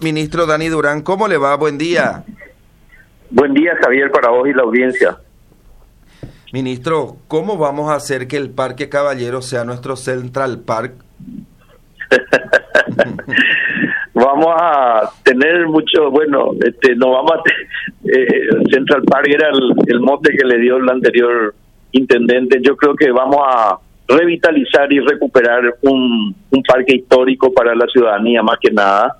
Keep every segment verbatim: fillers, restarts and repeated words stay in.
Ministro Dani Durán, ¿cómo le va? Buen día. Buen día, Javier, para vos y la audiencia. Ministro, ¿cómo vamos a hacer que el Parque Caballero sea nuestro Central Park? Vamos a tener mucho, bueno, este, no vamos a eh, Central Park era el, el mote que le dio el anterior intendente. Yo creo que vamos a revitalizar y recuperar un, un parque histórico para la ciudadanía, más que nada.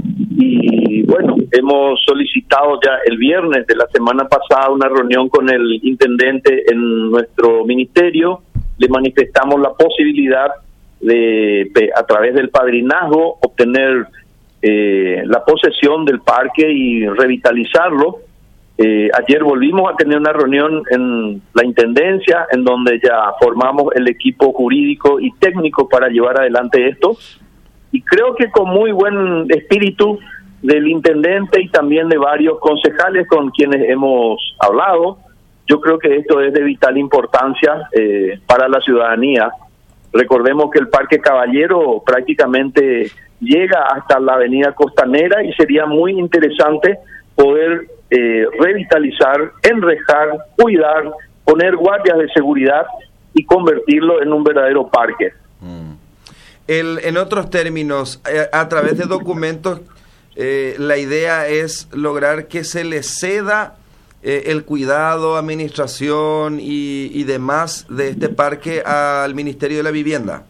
Y bueno, hemos solicitado ya el viernes de la semana pasada una reunión con el intendente en nuestro ministerio. Le manifestamos la posibilidad de, a través del padrinazgo, obtener eh, la posesión del parque y revitalizarlo. Eh, ayer volvimos a tener una reunión en la Intendencia, en donde ya formamos el equipo jurídico y técnico para llevar adelante esto. Y creo que con muy buen espíritu del intendente y también de varios concejales con quienes hemos hablado, yo creo que esto es de vital importancia eh, para la ciudadanía. Recordemos que el Parque Caballero prácticamente llega hasta la Avenida Costanera y sería muy interesante poder eh, revitalizar, enrejar, cuidar, poner guardias de seguridad y convertirlo en un verdadero parque. Mm. El, en otros términos, eh, a través de documentos, eh, la idea es lograr que se le ceda eh, el cuidado, administración y, y demás de este parque al Ministerio de la Vivienda.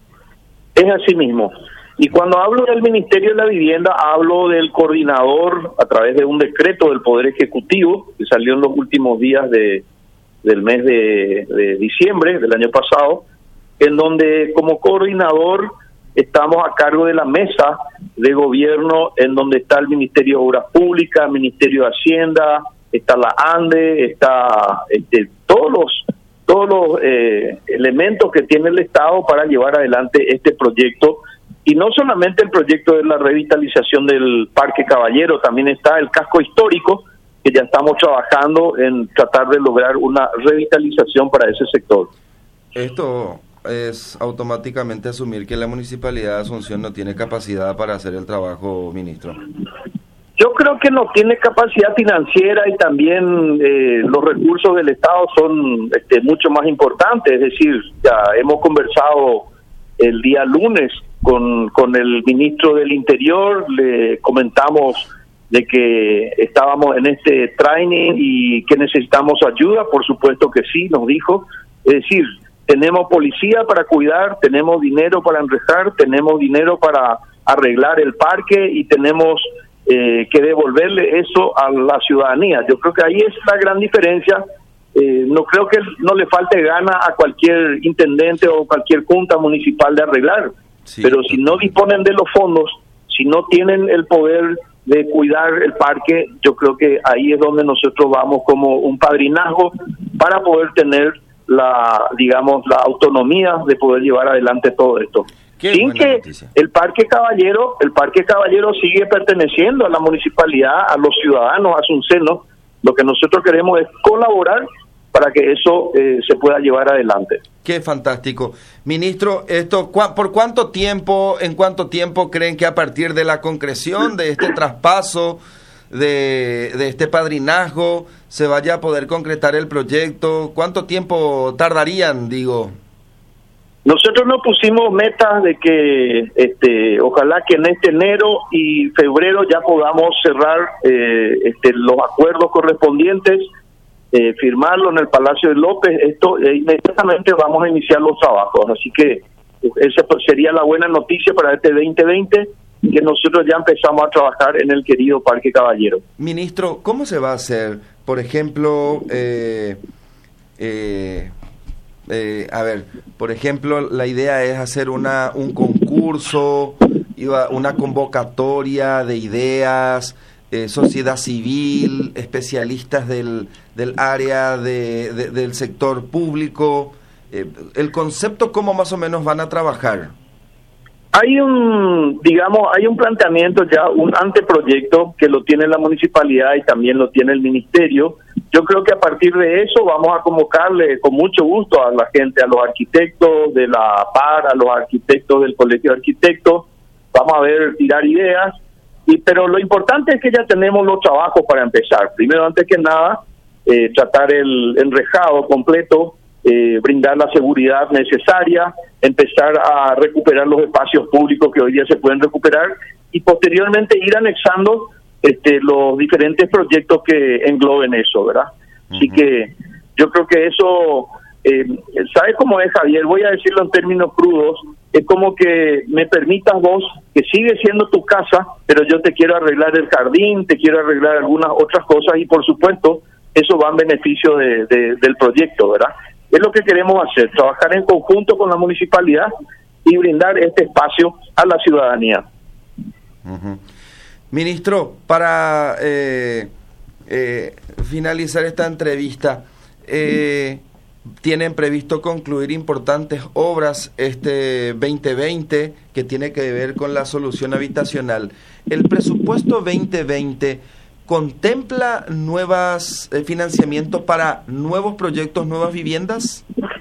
Es así mismo. Y cuando hablo del Ministerio de la Vivienda, hablo del coordinador a través de un decreto del Poder Ejecutivo que salió en los últimos días de, del mes de, de diciembre del año pasado, en donde como coordinador estamos a cargo de la mesa de gobierno, en donde está el Ministerio de Obras Públicas, el Ministerio de Hacienda, está la ANDE, está este, todos los todos los eh, elementos que tiene el Estado para llevar adelante este proyecto. Y no solamente el proyecto de la revitalización del Parque Caballero, también está el casco histórico, que ya estamos trabajando en tratar de lograr una revitalización para ese sector. Esto es automáticamente asumir que la Municipalidad de Asunción no tiene capacidad para hacer el trabajo, ministro. Yo creo que no tiene capacidad financiera y también eh, los recursos del Estado son este, mucho más importantes. Es decir, ya hemos conversado el día lunes con, con el ministro del Interior, le comentamos de que estábamos en este training y que necesitamos ayuda. Por supuesto que sí, nos dijo. Es decir, tenemos policía para cuidar, tenemos dinero para enrejar, tenemos dinero para arreglar el parque y tenemos eh, que devolverle eso a la ciudadanía. Yo creo que ahí es la gran diferencia. Eh, no creo que no le falte gana a cualquier intendente o cualquier junta municipal de arreglar, sí, pero si no disponen de los fondos, si no tienen el poder de cuidar el parque, yo creo que ahí es donde nosotros vamos como un padrinazgo para poder tener la, digamos, la autonomía de poder llevar adelante todo esto. Qué sin que noticia. el Parque Caballero, el Parque Caballero sigue perteneciendo a la municipalidad, a los ciudadanos asuncenos. Lo que nosotros queremos es colaborar para que eso eh, se pueda llevar adelante. Qué fantástico. Ministro, esto ¿cu- ¿por cuánto tiempo, en cuánto tiempo creen que a partir de la concreción de este traspaso, de, de este padrinazgo, se vaya a poder concretar el proyecto? ¿Cuánto tiempo tardarían, digo? Nosotros nos pusimos metas de que este, ojalá que en este enero y febrero ya podamos cerrar eh, este, los acuerdos correspondientes, eh, firmarlo en el Palacio de López. Esto eh, inmediatamente vamos a iniciar los trabajos, así que esa sería la buena noticia para este veinte veinte, que nosotros ya empezamos a trabajar en el querido Parque Caballero. Ministro, ¿cómo se va a hacer? Por ejemplo, eh, eh, eh, a ver, por ejemplo, la idea es hacer una un concurso, una convocatoria de ideas, eh, sociedad civil, especialistas del, del área de, de, del sector público. Eh, el concepto, ¿cómo más o menos van a trabajar? Hay un, digamos, hay un planteamiento ya, un anteproyecto que lo tiene la municipalidad y también lo tiene el ministerio. Yo creo que a partir de eso vamos a convocarle con mucho gusto a la gente, a los arquitectos de la P A R, a los arquitectos del Colegio de Arquitectos. Vamos a ver, tirar ideas Y, pero lo importante es que ya tenemos los trabajos para empezar. Primero, antes que nada, eh, tratar el enrejado completo, eh, brindar la seguridad necesaria, empezar a recuperar los espacios públicos que hoy día se pueden recuperar y posteriormente ir anexando este, los diferentes proyectos que engloben eso, ¿verdad? Uh-huh. Así que yo creo que eso, eh, ¿sabes cómo es, Javier? Voy a decirlo en términos crudos, es como que me permitas vos, que sigue siendo tu casa, pero yo te quiero arreglar el jardín, te quiero arreglar algunas otras cosas y por supuesto eso va en beneficio de, de, del proyecto, ¿verdad? Es lo que queremos hacer, trabajar en conjunto con la municipalidad y brindar este espacio a la ciudadanía. Uh-huh. Ministro, para eh, eh, finalizar esta entrevista, eh, tienen previsto concluir importantes obras este veinte veinte que tiene que ver con la solución habitacional. ¿El presupuesto veinte veinte contempla nuevos eh, financiamientos para nuevos proyectos, nuevas viviendas?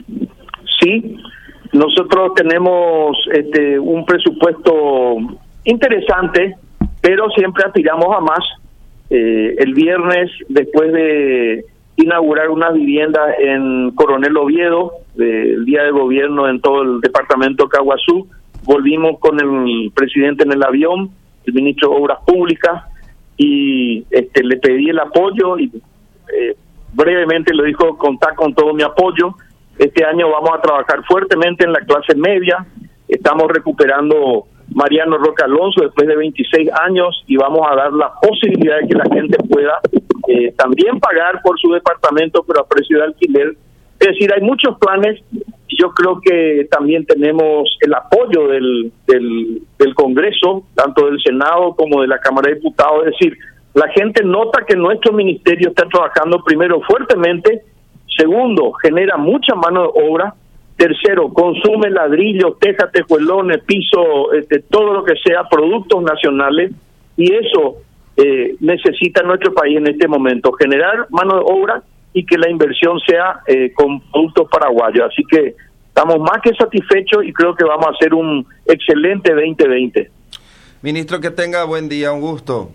Sí, nosotros tenemos este, un presupuesto interesante, pero siempre aspiramos a más. Eh, el viernes, después de inaugurar unas viviendas en Coronel Oviedo, eh, el día de gobierno en todo el departamento de Caguazú, volvimos con el presidente en el avión, el ministro de Obras Públicas, y este, le pedí el apoyo y eh, brevemente le dijo contar con todo mi apoyo. Este año vamos a trabajar fuertemente en la clase media, estamos recuperando Mariano Roca Alonso después de veintiséis años y vamos a dar la posibilidad de que la gente pueda eh, también pagar por su departamento pero a precio de alquiler. Es decir, hay muchos planes y yo creo que también tenemos el apoyo del, del, del Congreso, tanto del Senado como de la Cámara de Diputados. Es decir, la gente nota que nuestro ministerio está trabajando primero fuertemente, segundo, genera mucha mano de obra, tercero, consume ladrillos, tejas, tejuelones, piso, este, todo lo que sea, productos nacionales, y eso eh, necesita nuestro país en este momento, generar mano de obra y que la inversión sea eh, con productos paraguayos. Así que estamos más que satisfechos y creo que vamos a hacer un excelente veinte veinte. Ministro, que tenga buen día, un gusto.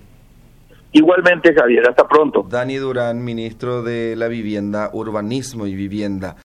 Igualmente, Javier, hasta pronto. Dani Durán, ministro de la Vivienda, Urbanismo y Vivienda.